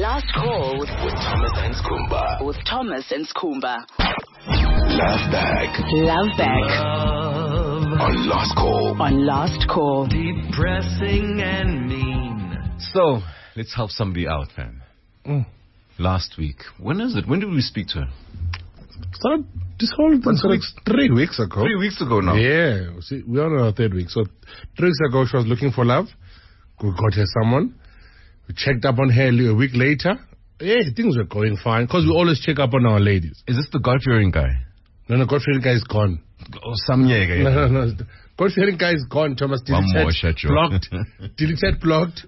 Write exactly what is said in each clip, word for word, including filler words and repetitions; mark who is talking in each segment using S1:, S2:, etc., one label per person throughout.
S1: Last Call
S2: with Thomas and Skumba.
S1: with Thomas and Skumba.
S2: Love back
S1: Love back
S2: on Last Call.
S1: on Last Call.
S3: Depressing and mean.
S4: So, let's help somebody out, fam.
S5: Mm.
S4: Last week. When is it? When did we speak to her?
S5: Started this whole thing started
S4: weeks?
S5: three weeks ago.
S4: Three weeks ago now.
S5: Yeah, see, we're on our third week. So three weeks ago, she was looking for love. We got her someone. We checked up on her a week later. Yeah, things were going fine because we always check up on our ladies.
S4: Is this the God-fearing guy?
S5: No, no, God-fearing guy is gone.
S4: Oh, some yeah, guy.
S5: No, no, no. God-fearing guy is gone. Thomas
S4: One
S5: deleted,
S4: more shut you.
S5: blocked, deleted, blocked.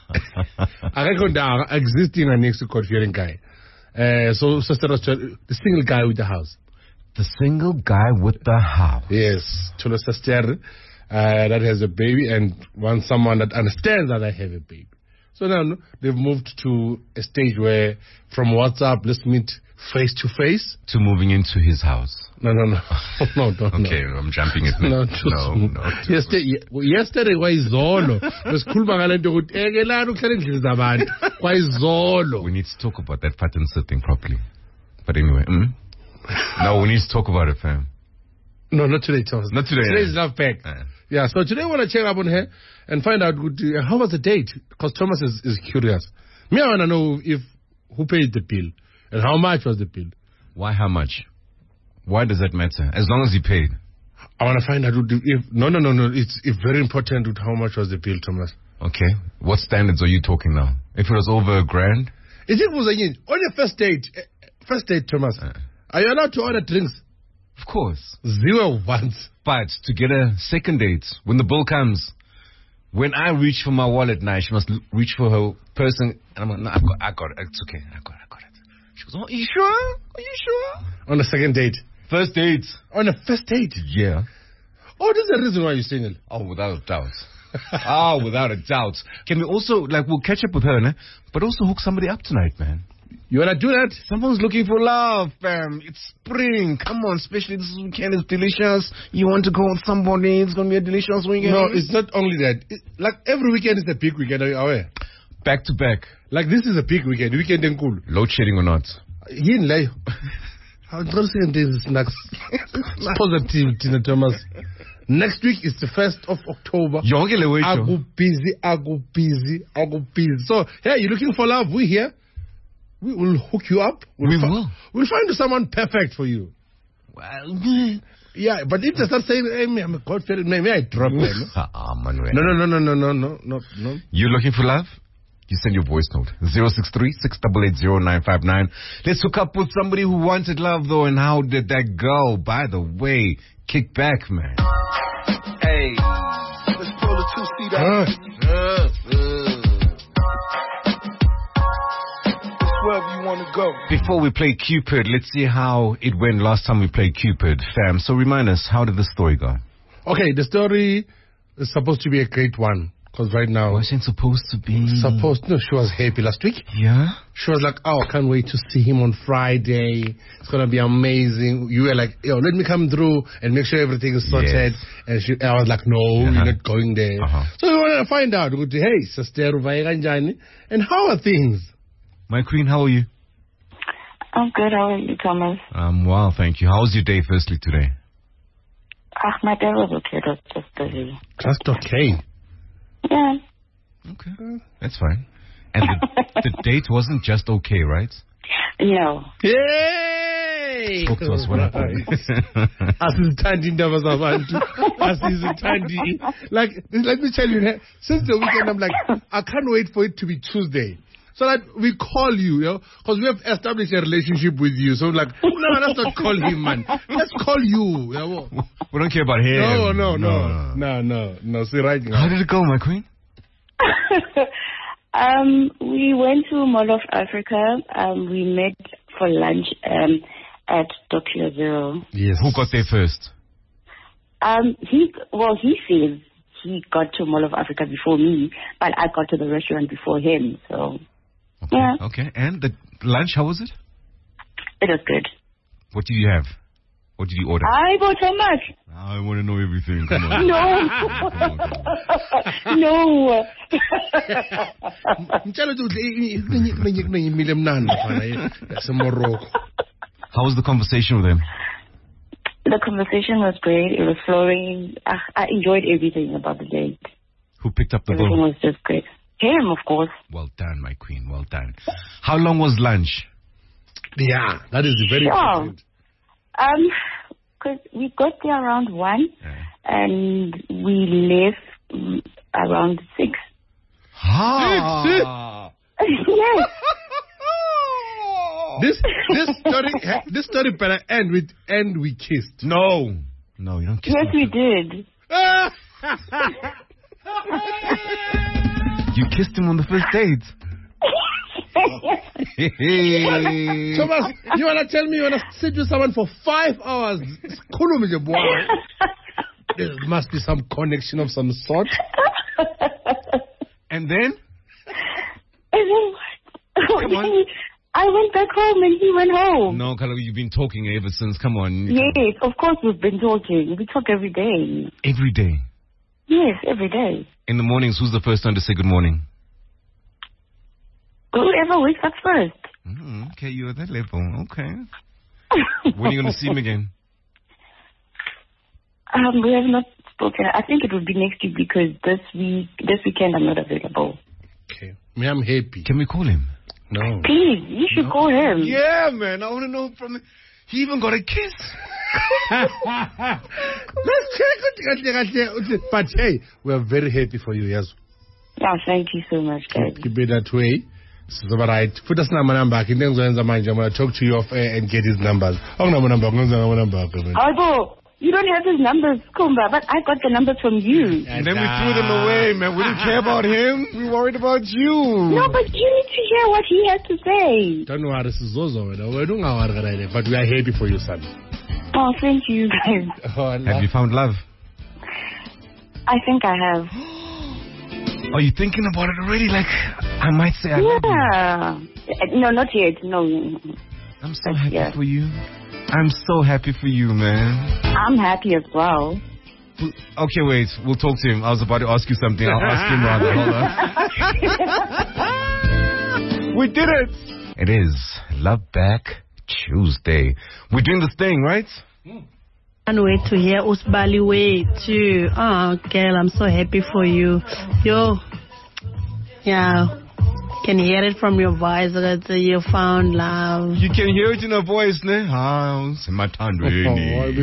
S5: I reckon there existing and next to God-fearing guy. Uh, so, sister was the single guy with the house.
S4: The single guy with the house.
S5: Yes, to the sister uh, that has a baby and wants someone that understands that I have a baby. So now they've moved to a stage where from WhatsApp, let's meet face to face.
S4: To moving into his house.
S5: No, no, no. no, no,
S4: Okay,
S5: no.
S4: I'm jumping it.
S5: No,
S4: no,
S5: no.
S4: no.
S5: Yesterday, yesterday kwayizolo. Besikhuluma ngalento ukuthi ekelana ukuhlala endlini zabantu. Kwayizolo.
S4: We need to talk about that pattern thing properly. But anyway, mm? no, we need to talk about it, fam.
S5: No, not today, Thomas.
S4: Not today.
S5: Today's
S4: yeah.
S5: love back.
S4: Uh.
S5: Yeah, so today I want to check up on her and find out good, uh, how was the date? Because Thomas is, is curious. Me, I want to know if who paid the bill and how much was the bill.
S4: Why how much? Why does that matter? As long as he paid.
S5: I want to find out if no, no, no, no. It's, it's very important with how much was the bill, Thomas.
S4: Okay. What standards are you talking now? If it was over a grand?
S5: Is it was again on your first date? eh, First date, Thomas.
S4: Uh.
S5: Are you allowed to order drinks?
S4: Of course.
S5: Zero once.
S4: But to get a second date, when the bill comes, when I reach for my wallet now, she must l- reach for her person. And I'm like, no, I got, I got it. It's okay. I got it. I got it. She goes, oh, are you sure? Are you sure?
S5: On a second date.
S4: First date.
S5: On a first date.
S4: Yeah.
S5: Oh, this is the reason why you're single.
S4: Oh, without a doubt. oh, without a doubt. Can we also, like, we'll catch up with her, né? But also hook somebody up tonight, man.
S5: You wanna do that?
S4: Someone's looking for love, fam. It's spring. Come on, especially this weekend is delicious. You want to go with somebody, it's going to be a delicious weekend.
S5: No, it's not only that. It, like every weekend is a big weekend. Are you aware?
S4: Back to back.
S5: Like this is a big weekend. Weekend in cool.
S4: Load shedding or not?
S5: He in lay. I'm not saying this is next. Positive, Tina Thomas. Next week is the first of October.
S4: Yonke le way,
S5: I go busy. I go busy. I go busy. So, hey, you're looking for love? We here. We will hook you up. We'll
S4: We
S5: fi-
S4: will.
S5: We'll find you someone perfect for you.
S4: Well,
S5: Yeah, but if they start saying, hey, me, I'm a God-fearing man, may I drop them?
S4: ah, Manuel.
S5: No, no, no, no, no, no, no, no, no.
S4: You looking for love? You send your voice note. zero six three, six eight eight, zero nine five nine. Let's hook up with somebody who wanted love, though, and how did that go? By the way, kick back, man.
S3: Hey, let's pull a two-seater.
S5: Uh,
S3: Uh, uh. Wherever you want to go.
S4: Before we play Cupid, let's see how it went last time we played Cupid. Fam, so remind us, how did the story go?
S5: okay, the story is supposed to be a great one. Because right now,
S4: Wasn't supposed to be.
S5: supposed, no, she was happy last week.
S4: Yeah?
S5: She was like, oh, I can't wait to see him on Friday. It's going to be amazing. You were like, yo, let me come through and make sure everything is sorted.
S4: Yes.
S5: And she, I was like, no,
S4: Uh-huh.
S5: you're not going there.
S4: Uh-huh.
S5: So we wanted to find out, hey, sister, and how are things?
S4: My queen, how are you?
S6: I'm good. How are you, Thomas?
S4: Um, well, thank you. How was your day, firstly, today?
S6: Ah, my day was okay. It was just busy.
S5: Just okay.
S6: Yeah.
S4: Okay. That's fine. And the, the date wasn't just okay, right?
S6: No.
S5: Yay!
S4: Talk to us, what happened?
S5: Asizithandi indaba zabantu. Asizithandi. Like, let me tell you, since the weekend, I'm like, I can't wait for it to be Tuesday. So that we call you, you know, because we have established a relationship with you. So like, no, let's not call him, man. Let's call you. You know?
S4: We don't care about him.
S5: No, no, no, no, no, no. See, right now.
S4: How did it go, my queen?
S6: um, we went to Mall of Africa. Um, we met for lunch um, at Tokyo Zero.
S5: Yes.
S4: Who got there first?
S6: Um, he well, he says he got to Mall of Africa before me, but I got to the restaurant before him. So
S4: Okay.
S6: yeah,
S4: Okay. And the lunch, how was it?
S6: it was good.
S4: What did you have? What did you order?
S6: I bought so much.
S4: I want to know everything. Come on.
S6: No.
S4: Come on, come
S6: No.
S5: Mtshela ukuthi imile mnandi fana yaseMorocco.
S4: How was the conversation with him?
S6: The conversation was great. It was flowing. I, I enjoyed everything about the date.
S4: Who picked up the
S6: Everything
S4: bill?
S6: was just great. Him, of course.
S4: Well done, my queen. Well done. How long was lunch?
S5: Yeah, that is very
S6: Sure.
S5: important.
S6: Um, because we got there around one,
S4: Yeah.
S6: and we left mm, around six.
S4: Ah.
S6: Yes.
S5: This this story this story better end with end we kissed.
S4: No. No, you don't kiss
S6: Yes,
S4: me.
S6: we did.
S4: You kissed him on the first date.
S5: Thomas, you wanna tell me you wanna sit with someone for five hours? Khuluma nje boy. There must be some connection of some sort.
S4: And then?
S6: And then
S4: Come on.
S6: I went back home and he went home.
S4: No, Kalo, you've been talking ever since. Come on.
S6: Yes, of course we've been talking. We talk every day.
S4: Every day.
S6: Yes, every day.
S4: In the mornings, who's the first one to say good morning?
S6: Whoever wakes up first.
S4: Mm, okay, you're at that level. Okay. When are you going to see him again?
S6: Um, we have not spoken. I think it would be next week because this week, this weekend I'm not available.
S5: Okay. Me, I'm happy.
S4: Can we call him?
S5: No.
S6: Please, you should call him.
S4: Yeah, man. I want to know from him. He even got a kiss.
S5: Let's check it. But hey, we are very happy for you, yes.
S6: Yeah, thank you so much, guys.
S5: Keep it that way. So, all right. Put us number number. I'm going to talk to you off air and get his numbers. Oh, number number. number.
S6: Although, you don't have his numbers, Kumba, but I got the numbers from you.
S4: And then we threw them away, man. We didn't care about him. We worried about you.
S6: No, but you need to hear what he has to say.
S5: Don't worry, this is Zozo. We're doing our work, but we are happy for you, son.
S6: Oh, thank you, guys.
S5: Oh,
S4: Have you found love?
S6: I think I have.
S4: Are you thinking about it already? Like, I might say I love you.
S6: Yeah. No, not yet. No.
S4: I'm so happy
S6: Yeah.
S4: for you. I'm so happy for you, man.
S6: I'm happy as well.
S4: Okay, wait. We'll talk to him. I was about to ask you something. I'll ask him rather. Hold on. We did it. It is Love Back Tuesday. We're doing this thing, right?
S7: Can't wait to hear Usbali way too. Oh, girl, I'm so happy for you. Yo, yeah, can hear it from your voice that you found love.
S4: You can hear it in her voice, ne? House,
S5: Oh,
S4: Matandweni.
S5: I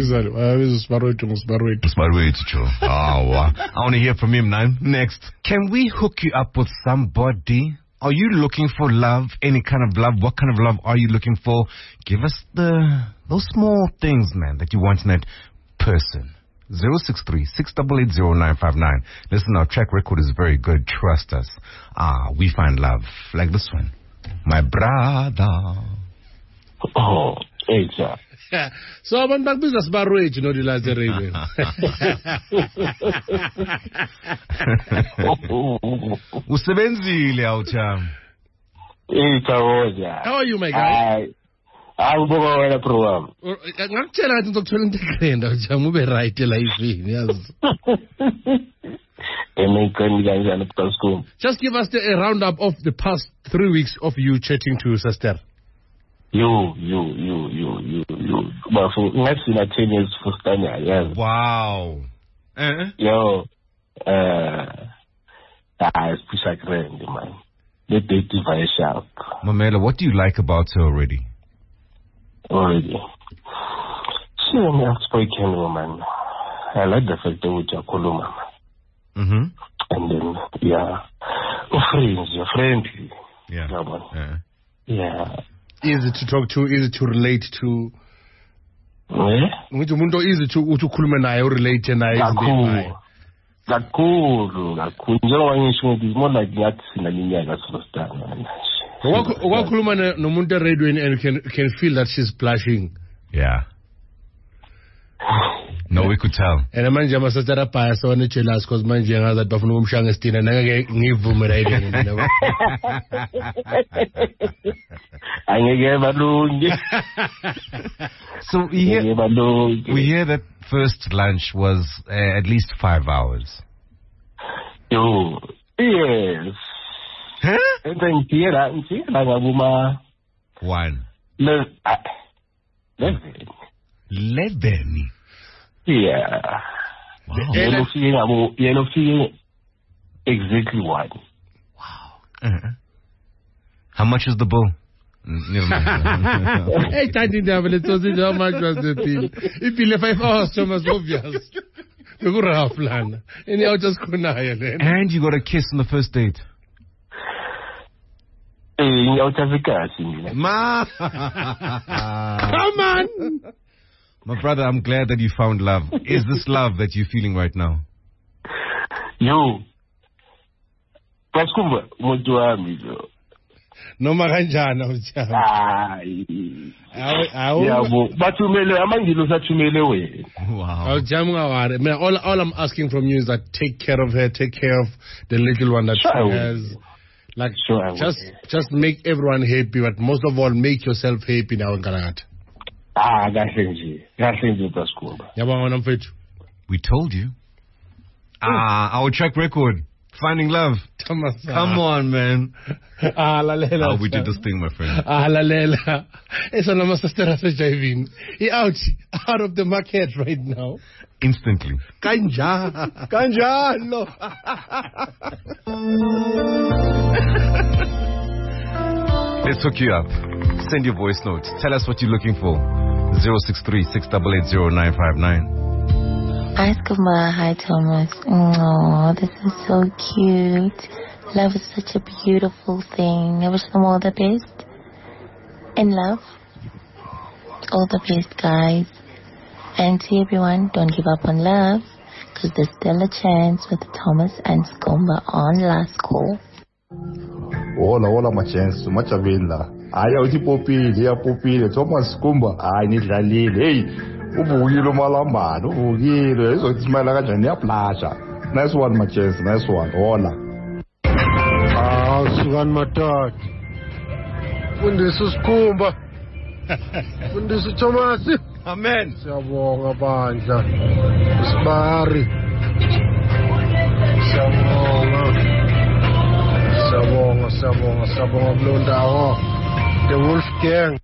S4: want to hear from him now. Next. Can we hook you up with somebody? Are you looking for love? Any kind of love? What kind of love are you looking for? Give us the those small things, man, that you want in that person. zero six three, six eight eight, zero nine five nine. Listen, our track record is very good. Trust us. Ah, we find love. Like this one. My brother.
S8: Oh, eja.
S5: So abantu bakubiza sibarwethu no dilaze radio.
S4: Usebenzile awuthami.
S8: Eja.
S5: How are you, my guy?
S8: Hayi. Awubuka wena program.
S5: Ngakutshela ukuthi ngizokuthola into egrenda ujama ube right elifini yazi.
S8: Emekani kanjani Pascal?
S5: Just give us the, a roundup of the past three weeks of you chatting to sister.
S8: You, you, you, you, you, you. But for next in a ten years for Stania, yes.
S4: Wow. Eh?
S8: Yo, uh, ah, it's push a grand, man. The date is very sharp.
S4: Mamela, what do you like about her already?
S8: Already. She's an outspoken woman. I like the fact that you're Koluma.
S4: Mm-hmm.
S8: And then, yeah. Your friends, your friend.
S4: Yeah.
S8: Yeah.
S4: Yeah.
S8: Yeah.
S5: Easy to talk to, easy to relate to.
S8: Eh?
S5: Ngithi umuntu easy to ukukhuluma naye urelate naye
S8: Kakhulu. Kakhulu, kakhulu. Njengoba ngisho ukuthi more like ngathi sinaminyaka sositana.
S5: Wakhuluma nomuntu eradweni and can can feel that she's blushing.
S4: Yeah. No, we could tell.
S5: And manje amasatara phaya sona jealous because manje ngazi that bafuna ukumshanga Stina nangeke ngivume radweni.
S8: Angeke balungi.
S4: So we hear,
S8: Angeke balungi.
S4: we hear that first lunch was uh, at least five hours.
S8: Yo, yes.
S4: Huh?
S8: And then here, here, ngabuma.
S4: One.
S8: Le, ah, eleven.
S4: Eleven.
S8: Yeah.
S4: Wow.
S8: Yellow feeling, ngabo, yellow feeling. Exactly one.
S4: Uh-huh. How much is the bill? Mm, never mind.
S5: Hey, Tati Devil, it was how much was the bill? If you left five hours, so much obvious. We go rough plan. And you just couldn't hire then.
S4: And you got a kiss on the first date.
S8: Eh, ngiyawuthafika sini.
S4: Ma!
S5: Come on!
S4: My brother, I'm glad that you found love. Is this love that you're feeling right now?
S8: Yo. Paskumba, muntu wami lo.
S5: Noma kanjani awuthanda.
S8: Hayi.
S5: Awu
S8: Yabo, bathumele amangilo sathumele wena.
S4: Wow.
S5: awujami ngawari. Man, all all I'm asking from you is that take care of her, take care of the little one that
S8: Sure I
S5: she
S8: will.
S5: has. Like
S8: Sure I will.
S5: just just make everyone happy, but most of all make yourself happy now in Kanagata.
S8: Ah, kahle nje. Kahle nje Paskumba.
S5: Yabona mfethu.
S4: We told you. Ah, our track record. Finding love.
S5: Thomas.
S4: Come on, man.
S5: Ah, lalela.
S4: How we did this thing, my friend.
S5: Ah, lalela. Eso nama sister asejiving. He out out of the market right now.
S4: Instantly.
S5: Kanja. Kanjalo.
S4: Let's hook you up. Send your voice note. Tell us what you're looking for. zero six three, six eight eight, zero nine five nine.
S9: Hi, Skuma. Hi, Thomas. Oh, this is so cute. Love is such a beautiful thing. I wish them all the best. In love. All the best, guys. And to everyone, don't give up on love, because there's still a chance with Thomas and Skumba on Last Call.
S10: Hola, hola, machensu, machabela. Aya uthi popile, ya popile. Thomas Skumba, hayi nidlalile. Hey, ubukile umalambane, ubukile. Ezokusimela kanjani yaplasha. Nice one, machensu, nice one. Hola.
S5: Ah, sukan matot. Fundisa Skumba. Fundisa Thomas.
S4: Amen.
S5: Siyabonga bandla. Sibari. Siyabonga. Siyabonga, siyabonga, siyabonga kulondawo. The Wolf Gang.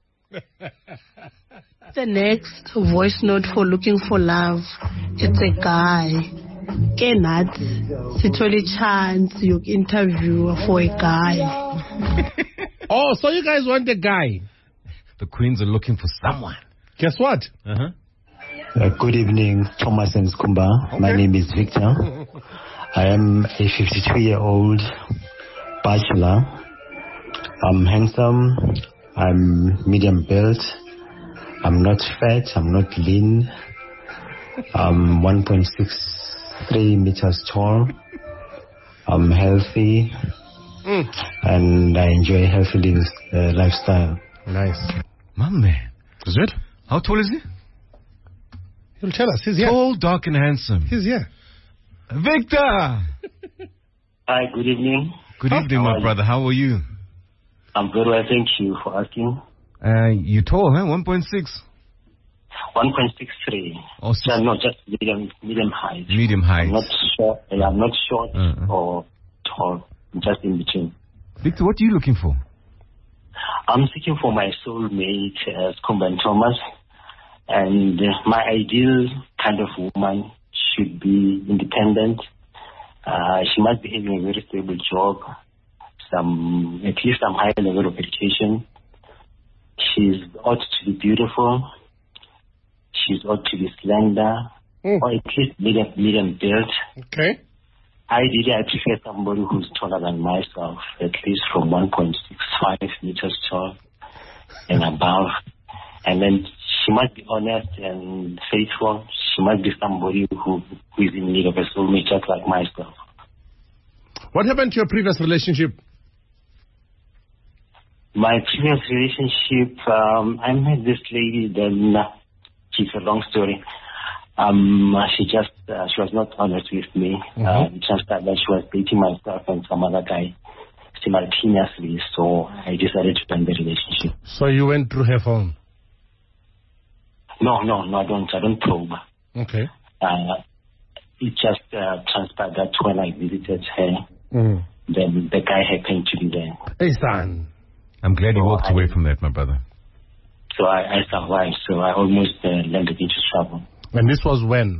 S7: The next voice note for looking for love. It's a guy. Ke nathi sithole chance yoku interview for a guy.
S5: Oh, so you guys want a guy?
S4: The queens are looking for someone.
S5: Guess what?
S4: Uh-huh.
S11: Uh, good evening, Thomas and Skumba.
S5: Okay.
S11: My name is Victor. I am a fifty-two-year-old bachelor. I'm handsome. I'm medium built. I'm not fat. I'm not lean. I'm one point six three meters tall. I'm healthy.
S5: Mm.
S11: And I enjoy a healthy living, uh, lifestyle.
S5: Nice.
S4: My man.
S5: Is it?
S4: How tall is he?
S5: He'll tell us. He's here.
S4: Tall, dark, and handsome.
S5: He's here.
S4: Victor!
S8: Hi, good evening.
S4: Good evening, my brother. How are you?
S8: I'm very well, thank you for asking.
S4: Uh, you tall, huh? one point six?
S8: one point six three.
S4: Oh, six.
S8: No, no, just medium, medium height.
S4: Medium height.
S8: I'm not short. I'm not short
S4: Uh-uh.
S8: or tall. I'm just in between.
S4: Victor, what are you looking for?
S8: I'm seeking for my soulmate, uh, Skumba and Thomas. And uh, my ideal kind of woman should be independent. Uh, she must be having a very stable job, some at least some high level of education. She's ought to be beautiful. She's ought to be slender,
S5: Mm.
S8: or at least medium, medium built.
S5: Okay.
S8: Ideally, I prefer somebody who's taller than myself, at least from one point six five meters tall and above. And then she must be honest and faithful. She must be somebody who, who is in need of a soulmate just like myself.
S5: What happened to your previous relationship?
S8: My previous relationship, um, I met this lady, then uh, it's a long story. Um, she just, uh, she was not honest with me.
S5: Mm-hmm.
S8: Uh, just that she was dating myself and some other guy simultaneously, so I decided to end the relationship.
S5: So you went through her phone?
S8: No, no, no, I don't. I don't probe.
S5: Okay.
S8: Uh, it just uh, transpired that when I visited her,
S5: Mm.
S8: then the guy happened to be there.
S5: Hey, son.
S4: I'm glad you
S8: So
S4: walked
S8: I-
S4: away from that, my brother.
S8: So I, I survived. So I almost uh, landed into trouble.
S5: And this was when?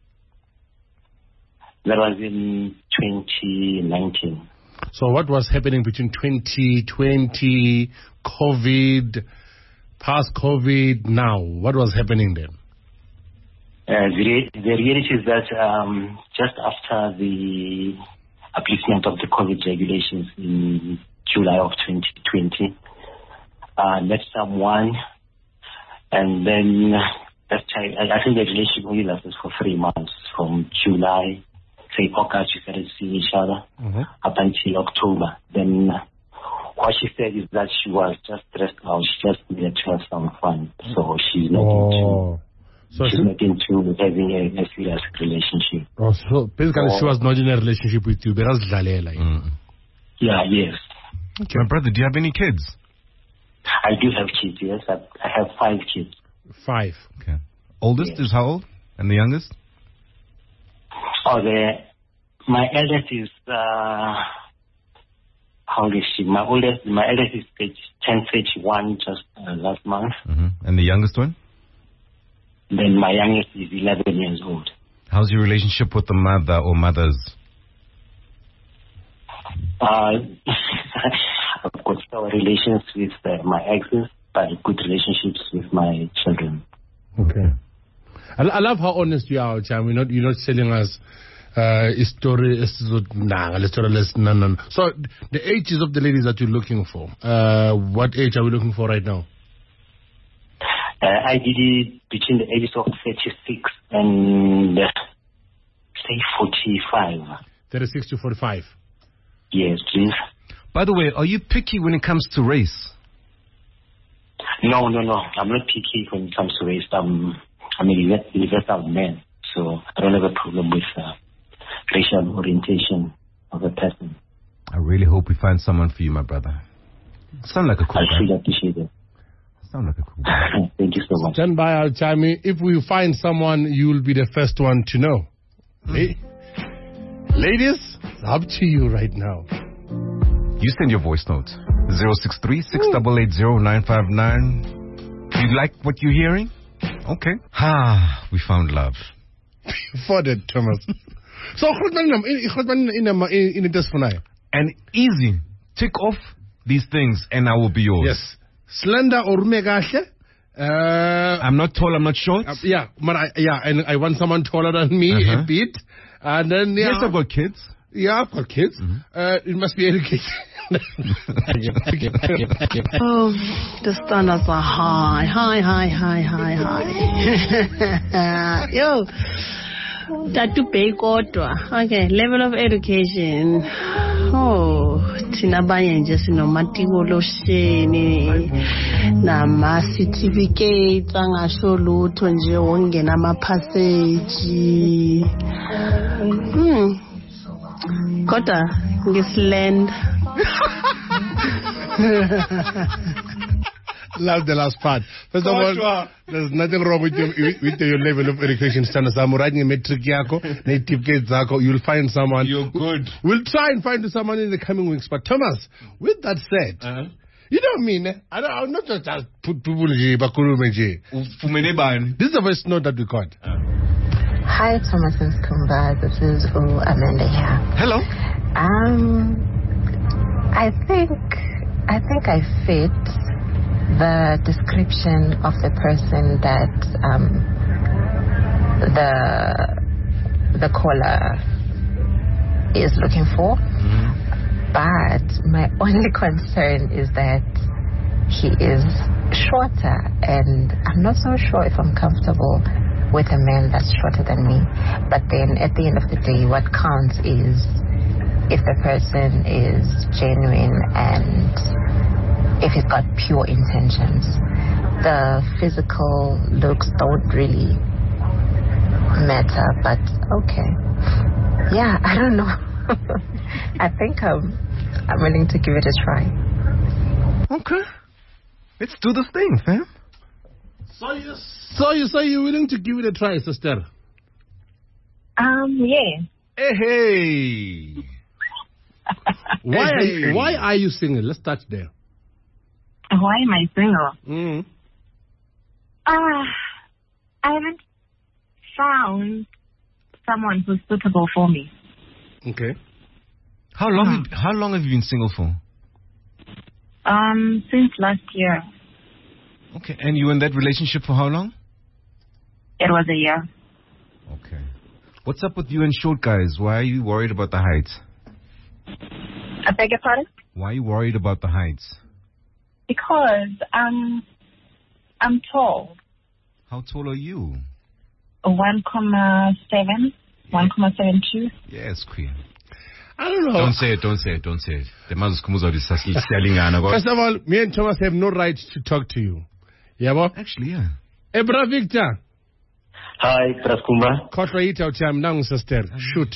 S8: That was in twenty nineteen.
S5: So what was happening between twenty twenty, COVID, past COVID, now? What was happening then?
S8: Uh, the, re- the reality is that um, just after the upliftment of the COVID regulations in July of twenty twenty, I uh, met someone, and then that time, I I think the relationship only lasted for three months, from July, say August, we started seeing each other,
S5: Mm-hmm.
S8: up until October. Then uh, what she said is that she was just stressed out. She just needed to have some fun. So she's not
S5: Oh.
S8: into
S5: So
S8: she's
S5: she,
S8: not into having a, a serious relationship.
S5: oh, so basically
S8: Oh.
S5: she was not in a relationship with you, but that's Dlalela.
S4: Mm.
S8: Yeah, yes.
S4: My brother, do you have any kids?
S8: I do have kids, yes. I, I have five kids.
S5: Five.
S4: Okay. Oldest
S8: Yes.
S4: is how old? And the youngest?
S8: Oh, the, my eldest is, uh, how old is she? My oldest, my eldest is age ten thirty-one just uh, last month.
S4: hmm And the youngest one?
S8: Then my youngest is eleven years old.
S4: How's your relationship with the mother or mothers?
S8: Uh, I've got sour relations with uh, my exes, but good relationships with my children.
S5: Okay. I, I love how honest you are, Cham. You're not, you're not telling us uh, a story. Nah, let's tell us. No, no, no. So the ages of the ladies that you're looking for, uh, what age are we looking for right now?
S8: Uh, I did it between the ages of thirty-six and uh, say forty-five.
S5: thirty-six to forty-five.
S8: Yes, please.
S4: By the way, are you picky when it comes to race?
S8: No, no, no. I'm not picky when it comes to race. I'm, I'm a uni- universal man, so I don't have a problem with uh, racial orientation of a person.
S4: I really hope we find someone for you, my brother. Sound like a cool
S8: I
S4: guy.
S8: really appreciate it.
S4: Sound like a cool guy.
S8: Thank you so much.
S5: Stand by, Alchami. If we find someone, you'll be the first one to know. Hey, ladies, it's up to you right now.
S4: You send your voice note. zero six three, six eight eight, zero nine five nine. You like what you're hearing? Okay. Ah, we found love.
S5: For that, Thomas. So, in it is for now.
S4: And easy. Tick off these things and I will be yours.
S5: Yes. Slender or mega. Uh,
S4: I'm not tall, I'm not short.
S5: Uh, yeah, but I, yeah, and I want someone taller than me
S4: Uh-huh.
S5: a bit. And then, yeah.
S4: Yes, I've got kids.
S5: Yeah, I've got kids.
S4: Mm-hmm.
S5: Uh, it must be educated.
S7: Oh, the standards are high, high, high, high, high, high. Yo, tatu pay kodwa. Okay, level of education. Oh, thina abanye nje sinomatikolosheni nama certificates angasho lutho nje wongena ama passage. Hmm. Kodwa ngisland.
S5: Love the last part. First of all, there's nothing wrong with your, with your level of education standards. I'm writing a metric yako, native kids zako. You'll find someone.
S4: You're good.
S5: We'll try and find someone in the coming weeks. But Thomas, with that said,
S4: Uh-huh.
S5: you don't mean, eh? I don't, I'm not just just put people in Bakuru. This is the voice note that we got.
S9: Hi, Thomas and Skumba. This is U Amanda here.
S4: Hello.
S9: Um, I think I think I fit the description of the person that um, the the caller is looking for.
S4: Mm-hmm.
S9: But my only concern is that he is shorter, and I'm not so sure if I'm comfortable with a man that's shorter than me. But then at the end of the day, what counts is if the person is genuine and if he's got pure intentions. The physical looks don't really matter, but okay. Yeah, I don't know. I think I'm, I'm willing to give it a try.
S4: Okay. Let's do this thing, fam.
S5: So you, so you, so you're willing to give it a try, sister?
S12: Um, yeah.
S4: Hey, hey.
S5: Why
S4: hey,
S5: are you,
S4: hey.
S5: why are you single? Let's start there.
S12: Why am I single?
S5: Mm.
S12: Ah, I haven't found someone who's suitable for me.
S5: Okay.
S4: How long? Have, how long have you been single for?
S12: Um, since last year.
S4: Okay, and you were in that relationship for how long?
S12: It was a year.
S4: Okay. What's up with you and short guys? Why are you worried about the heights?
S12: I beg your pardon?
S4: Why are you worried about the heights?
S12: Because um, I'm tall.
S4: How tall are you?
S12: one comma seven, one comma seven two.
S4: Yes, queen.
S5: I don't know.
S4: Don't say it, don't say it, don't say it. The man's Kumuzo is selling Anna.
S5: First of all, me and Thomas have no right to talk to you. Yeah, boy?
S4: Actually, yeah.
S5: Hey, bro, Victor.
S8: Hi, Praskumba.
S5: Kotra ita ucham nang sister. Shoot.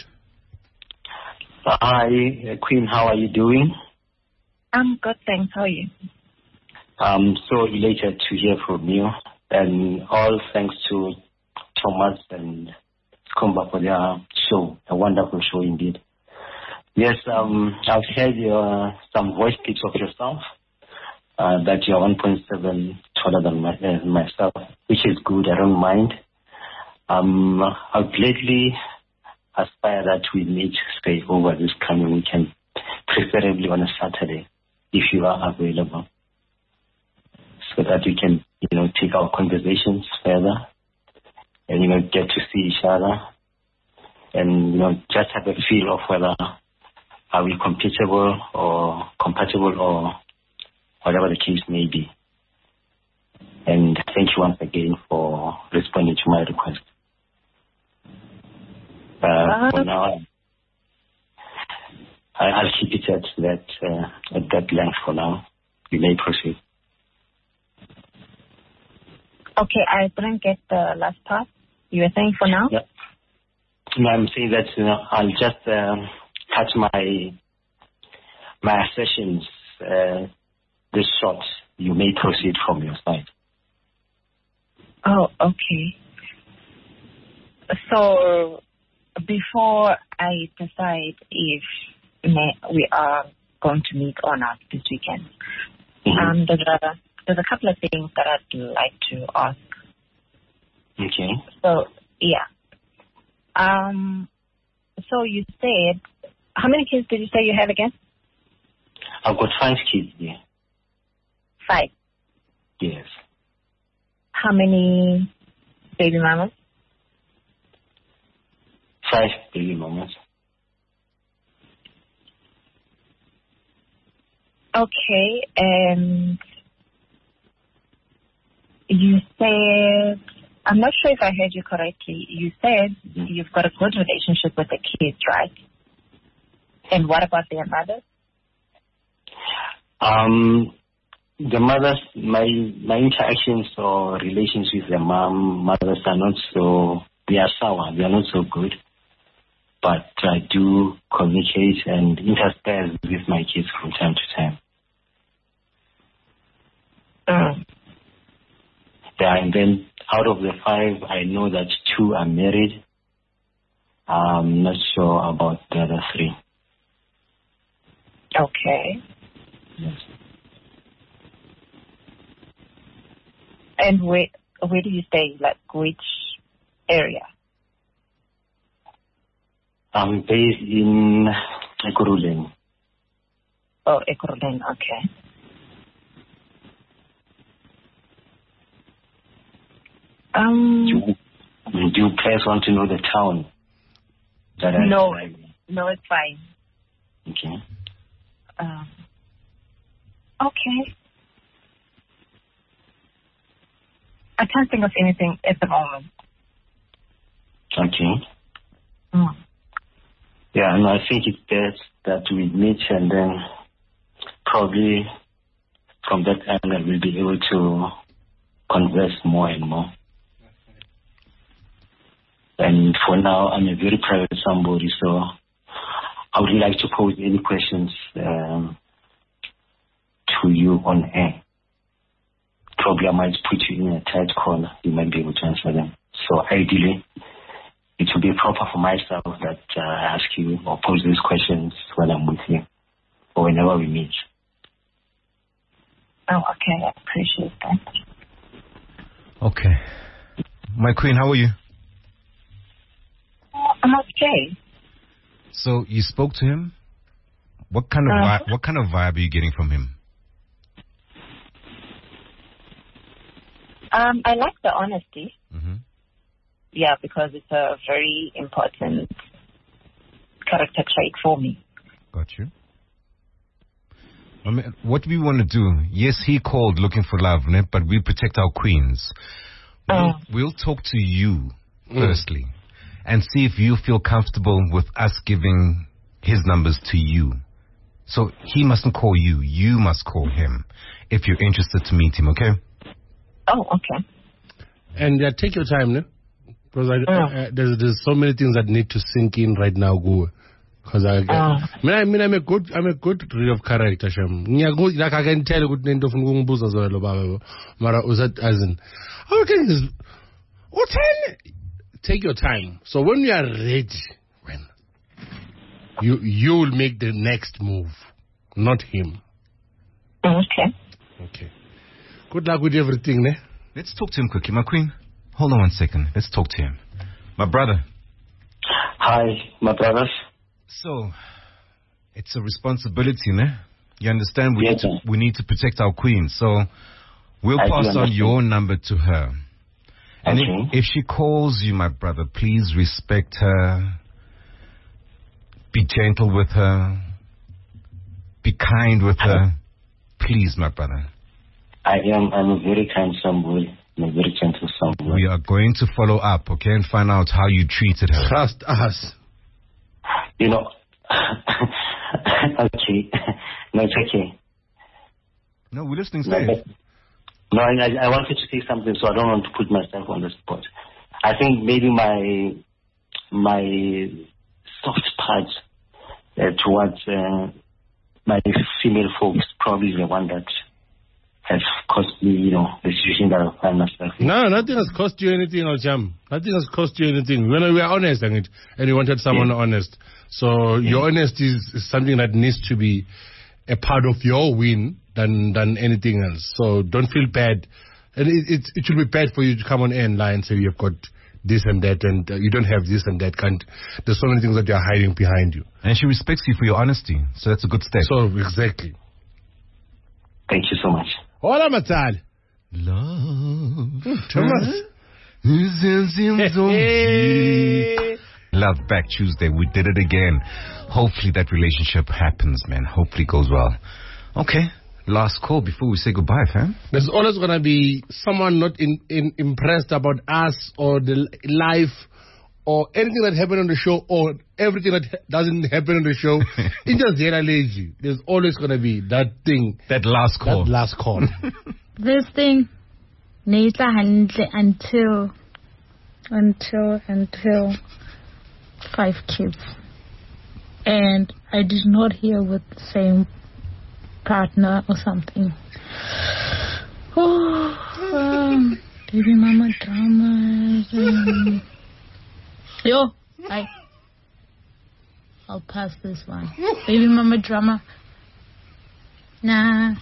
S8: Hi, uh, Queen. How are you doing?
S12: I'm good, thanks. How are you?
S8: I'm so elated to hear from you. And all thanks to Thomas and Skumba for their show. A wonderful show indeed. Yes, um, I've heard your, some voice clips of yourself. Uh, that you're one point seven taller than my, uh, myself, which is good. I don't mind. Um, I'll gladly aspire that we meet, stay over this coming weekend, preferably on a Saturday, if you are available, so that we can, you know, take our conversations further and, you know, get to see each other and, you know, just have a feel of whether are we compatible or compatible or whatever the case may be. And thank you once again for responding to my request. Uh, uh, for now, I, I'll keep it at that uh, at that length for now. You may proceed.
S12: Okay, I didn't get the last part. You were saying for now?
S8: Yeah. No, I'm saying that you know, I'll just um, cut my my assertions uh, this short. You may proceed from your side.
S12: Oh, okay. So before I decide if we are going to meet or not this weekend, mm-hmm. um, there's a there's a couple of things that I'd like to ask.
S8: Okay.
S12: So yeah. Um. So you said, how many kids did you say you have again?
S8: I've got five kids. Yeah.
S12: Five.
S8: Yes.
S12: How many baby mamas?
S8: Five baby mamas.
S12: Okay, and you said, I'm not sure if I heard you correctly, you said mm-hmm. you've got a good relationship with the kids, right? And what about their mothers?
S8: Um, the mothers, my my interactions or relations with the mom, mothers are not so, they are sour, they are not so good. But I do communicate and intersperse with my kids from time to time.
S12: Mm.
S8: Yeah, and then out of the five, I know that two are married. I'm not sure about the other three.
S12: Okay.
S8: Yes.
S12: And where where do you stay? Like which area?
S8: I'm based in Ekurhuleni.
S12: Oh, Ekurhuleni. Okay. Um.
S8: Do, do you guys want to know the town? That
S12: no,
S8: I,
S12: no, it's fine.
S8: Okay.
S12: Um. Okay. I can't think of anything at the moment.
S8: Okay.
S12: Mm.
S8: Yeah, and I think it's best that we meet and then probably from that angle we'll be able to converse more and more. And for now, I'm a very private somebody, so I would like to pose any questions um, to you on air. probably I might put you in a tight corner. You might be able to answer them. So ideally, it will be proper for myself that uh, I ask you or pose these questions when I'm with you or whenever we meet.
S12: Oh, okay. I appreciate that.
S4: Okay. My queen, how are you?
S12: Oh, I'm okay.
S4: So you spoke to him? What kind of
S12: Uh,
S4: vi- what kind of vibe are you getting from him?
S12: Um, I like the honesty.
S4: Mm-hmm.
S12: Yeah, because it's a very important character trait for me.
S4: Got you. I mean, what we want to do, yes, he called looking for love, né? But we protect our queens. We'll,
S12: Uh.
S4: we'll talk to you firstly and see if you feel comfortable with us giving his numbers to you. So he mustn't call you. You must call him if you're interested to meet him, okay?
S12: Oh, okay.
S5: And uh, take your time, no? Because I, uh, there's there's so many things that need to sink in right now, go. Because I,
S12: Uh.
S5: I mean, I mean, I'm a good, I'm a good read of character, Shem. Like I can tell you good name of Ngumbuza Zoelo Baba, Mara Uzat as in. How can this? What time? Take your time. So when you are ready, when you you will make the next move, not him.
S12: Okay.
S5: Okay. Good luck with everything, ne?
S4: Let's talk to him quickly. My queen, hold on one second. Let's talk to him. My brother.
S8: Hi, my brothers.
S4: So, it's a responsibility, ne? You understand? We,
S8: Yes,
S4: need, to, we need to protect our queen. So, we'll
S8: I do
S4: pass on
S8: understand.
S4: your number to her. And
S8: Okay.
S4: if, if she calls you, my brother, please respect her. Be gentle with her. Be kind with her. Please, my brother.
S8: I am I'm a very kind somebody. I'm a very gentle somebody.
S4: We are going to follow up, okay, and find out how you treated her.
S5: Trust us.
S8: You know, okay. No, it's okay.
S4: No, we're listening.
S8: No,
S4: Say it.
S8: but- no, I, I wanted to say something, so I don't want to put myself on the spot. I think maybe my my soft part uh, towards uh, my female folks probably is the one that has cost me, you know, the situation that I find myself in.
S5: No, nothing has cost you anything, Oljam. Nothing has cost you anything. When we are honest, and it- and you wanted someone honest. So your honesty is, is something that needs to be a part of your win than than anything else. So don't feel bad. And it it, it should be bad for you to come on air and lie and say you've got this and that and uh, you don't have this and that. Can't. There's so many things that you're hiding behind you.
S4: And she respects you for your honesty, so that's a good step.
S5: So exactly.
S8: Thank you so much.
S5: Hola, Matal.
S4: Love.
S5: Thomas.
S4: Love Back Tuesday. We did it again. Hopefully that relationship happens, man. Hopefully it goes well. Okay. Last call before we say goodbye, fam.
S5: There's always going to be someone not in, in, impressed about us or the life or anything that happened on the show or everything that ha- doesn't happen on the show. It's just Zera lazy. There's always going to be that thing.
S4: That last call.
S5: That last call.
S13: This thing needs until, until, until five kids. And I did not hear with the same partner or something. Oh, um, baby mama dramas. Um, yo, I, I'll pass this one. Baby mama drama. Nah.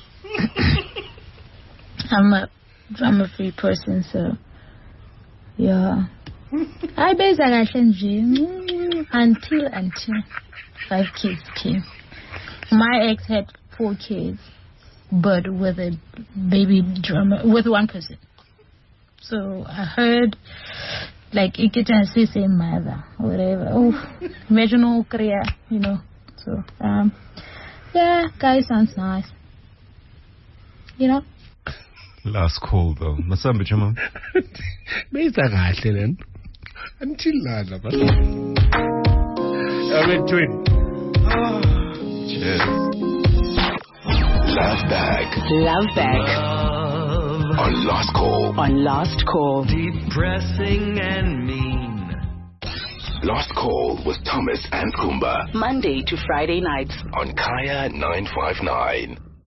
S13: I'm a drama free person, so yeah. I basically until until five kids came. My ex had four kids, but with a baby drama with one person. So I heard like it can see same mother, whatever. Oh, imagine all career, you know. So um, yeah, guy sounds nice, you know.
S4: Last call though. Masambe chama.
S5: Benza kahle lento. Until lana, but I'm a twin.
S4: Cheers.
S2: Love Bag.
S1: Love Bag.
S2: On Last Call.
S1: On Last Call.
S3: Depressing and mean.
S2: Last Call with Thomas and Kumba.
S1: Monday to Friday nights.
S2: On Kaya nine five nine.